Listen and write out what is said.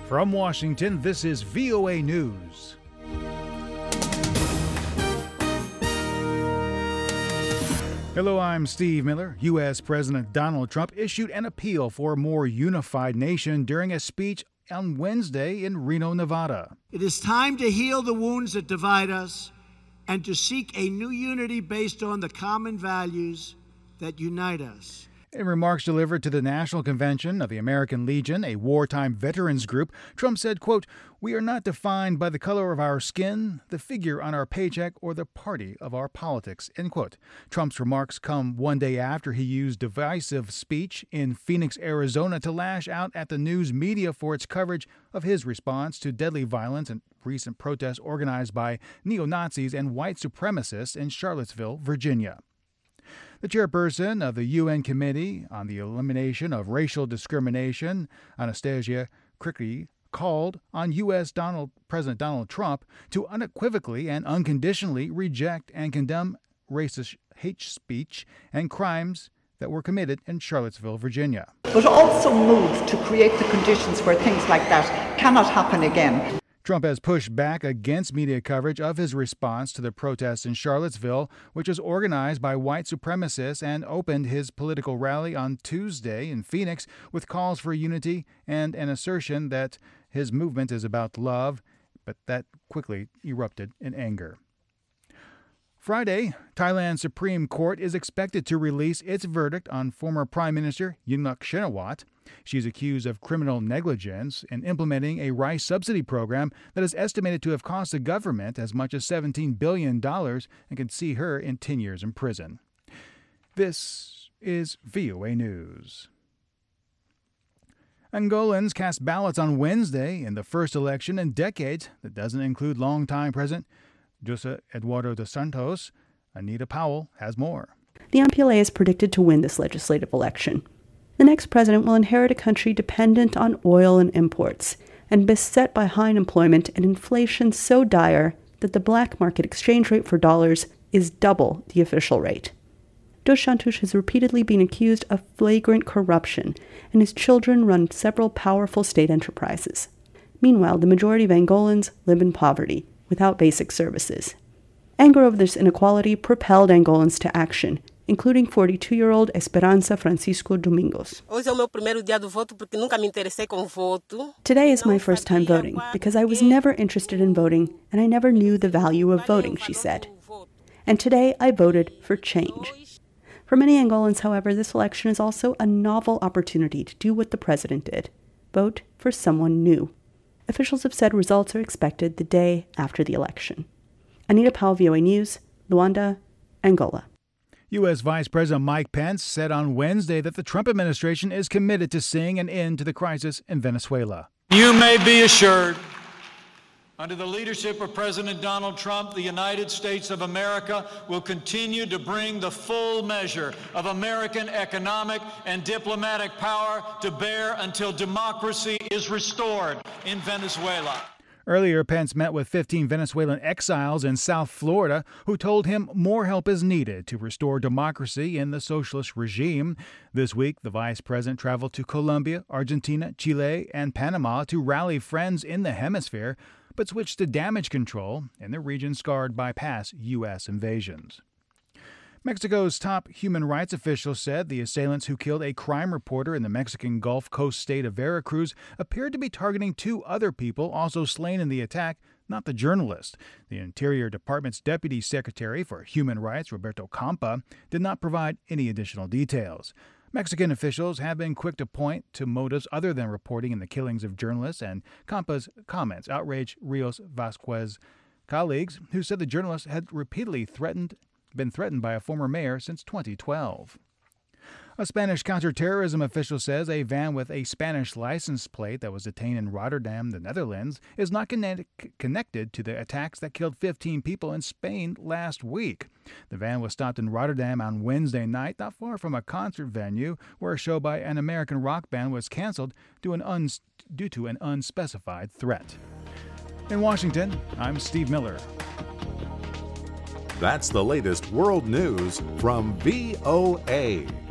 From Washington, this is VOA News. Hello, I'm Steve Miller. U.S. President Donald Trump issued an appeal for a more unified nation during a speech on Wednesday in Reno, Nevada. It is time to heal the wounds that divide us and to seek a new unity based on the common values that unite us. In remarks delivered to the National Convention of the American Legion, a wartime veterans group, Trump said, quote, "We are not defined by the color of our skin, the figure on our paycheck, or the party of our politics," end quote. Trump's remarks come one day after he used divisive speech in Phoenix, Arizona to lash out at the news media for its coverage of his response to deadly violence and recent protests organized by neo-Nazis and white supremacists in Charlottesville, Virginia. The chairperson of the UN Committee on the Elimination of Racial Discrimination, Anastasia Kricki, called on U.S. President Donald Trump to unequivocally and unconditionally reject and condemn racist hate speech and crimes that were committed in Charlottesville, Virginia. But also move to create the conditions where things like that cannot happen again. Trump has pushed back against media coverage of his response to the protests in Charlottesville, which was organized by white supremacists, and opened his political rally on Tuesday in Phoenix with calls for unity and an assertion that his movement is about love, but that quickly erupted in anger. Friday, Thailand's Supreme Court is expected to release its verdict on former Prime Minister Yingluck Shinawatra. She's accused of criminal negligence in implementing a rice subsidy program that is estimated to have cost the government as much as $17 billion and can see her in 10 years in prison. This is VOA News. Angolans cast ballots on Wednesday in the first election in decades that doesn't include longtime President José Eduardo dos Santos. Anita Powell has more. The MPLA is predicted to win this legislative election. The next president will inherit a country dependent on oil and imports, and beset by high unemployment and inflation so dire that the black market exchange rate for dollars is double the official rate. Dos Santos has repeatedly been accused of flagrant corruption, and his children run several powerful state enterprises. Meanwhile, the majority of Angolans live in poverty, without basic services. Anger over this inequality propelled Angolans to action, including 42-year-old Esperanza Francisco Domingos. Today is my first time voting because I was never interested in voting and I never knew the value of voting, she said. And today I voted for change. For many Angolans, however, this election is also a novel opportunity to do what the president did: vote for someone new. Officials have said results are expected the day after the election. Anita Powell, VOA News, Luanda, Angola. U.S. Vice President Mike Pence said on Wednesday that the Trump administration is committed to seeing an end to the crisis in Venezuela. You may be assured, under the leadership of President Donald Trump, the United States of America will continue to bring the full measure of American economic and diplomatic power to bear until democracy is restored in Venezuela. Earlier, Pence met with 15 Venezuelan exiles in South Florida who told him more help is needed to restore democracy in the socialist regime. This week, the vice president traveled to Colombia, Argentina, Chile, and Panama to rally friends in the hemisphere, but switched to damage control in the region scarred by past U.S. invasions. Mexico's top human rights official said the assailants who killed a crime reporter in the Mexican Gulf Coast state of Veracruz appeared to be targeting two other people also slain in the attack, not the journalist. The Interior Department's Deputy Secretary for Human Rights, Roberto Campa, did not provide any additional details. Mexican officials have been quick to point to motives other than reporting in the killings of journalists, and Campa's comments outraged Rios Vasquez's colleagues, who said the journalist had repeatedly been threatened by a former mayor since 2012. A Spanish counterterrorism official says a van with a Spanish license plate that was detained in Rotterdam, the Netherlands, is not connected to the attacks that killed 15 people in Spain last week. The van was stopped in Rotterdam on Wednesday night, not far from a concert venue where a show by an American rock band was canceled due to an unspecified threat. In Washington, I'm Steve Miller. That's the latest world news from VOA.